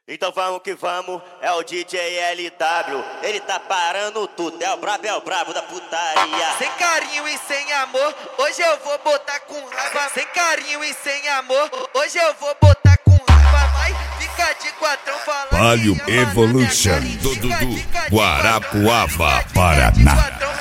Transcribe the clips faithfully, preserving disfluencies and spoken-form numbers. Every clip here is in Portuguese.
Então vamos que vamos, é o D J L W. Ele tá parando tudo, é o brabo, é o brabo da putaria. Sem carinho e sem amor, hoje eu vou botar com raiva. Sem carinho e sem amor, hoje eu vou botar com raiva. Vai, fica de quatrão falando. Valium Evolution do Dudu, Guarapuava, Paraná.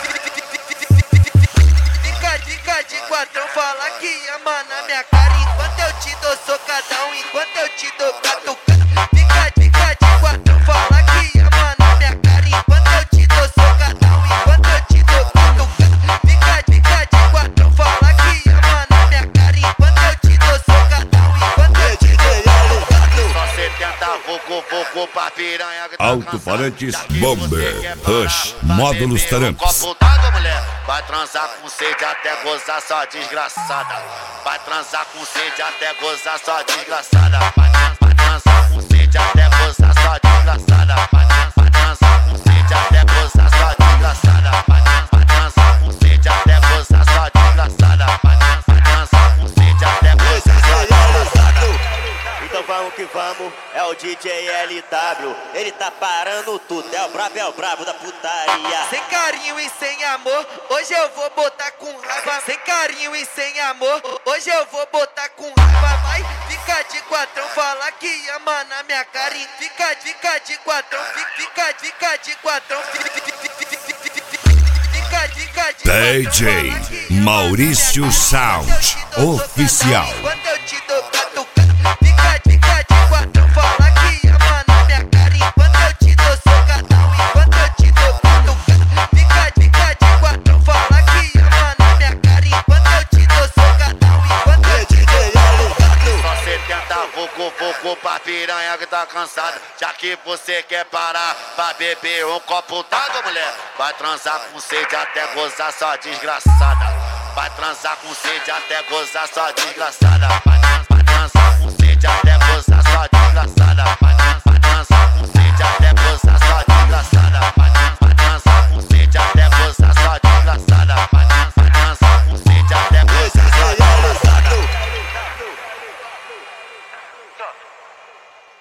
Fica, fica de quatrão, fala que ama na minha cara. Enquanto eu te dou socadão, enquanto eu te dou catucada. Fica, fica de quatrão, fala que ama na minha cara. Enquanto eu te dou socadão, enquanto eu te dou catucada. Fica, fica de quatrão, fala que ama na minha cara. Enquanto eu te dou socadão, enquanto eu te dou catucada. Só setenta voco, voco pra piranha que tá Alto-falantes Bomber Rush Módulos Taramps. Vai transar com sede até gozar só desgraçada. Vai transar com sede até gozar só desgraçada. Vai, trans, vai transar com sede até gozar só desgraçada. Vai, trans, vai transar com sede até gozar só desgraçada. Vai, trans, vai transar com sede até gozar só desgraçada. Vai, trans, vai transar com sede até gozar só desgraçada. Então vamos que vamos, é o D J L W. Ele tá parando tudo, é o brabo, é o brabo da putaria. Sem carinho e sem amor, hoje eu vou botar com raiva. Sem carinho e sem amor, hoje eu vou botar com raiva. Vai, fica de quatrão, fala que ama na minha cara. E fica, fica de quatrão, fica, fica de quatrão. Fica, fica de D J Maurício Sound Oficial. Quando eu te dou catucada, fica, fica de quatrão, fala que ama na minha cara. Enquanto eu te dou socadão, enquanto eu te dou catucada. Fica, fica de quatrão, fala que ama na minha cara. Enquanto eu te dou socadão, enquanto eu te dou catucada. Só setenta voco, voco pra piranha que tá cansada. Já que você quer parar pra beber um copo d'água, mulher. Vai transar com sede até gozar só desgraçada. Vai transar com sede até gozar só desgraçada. Vai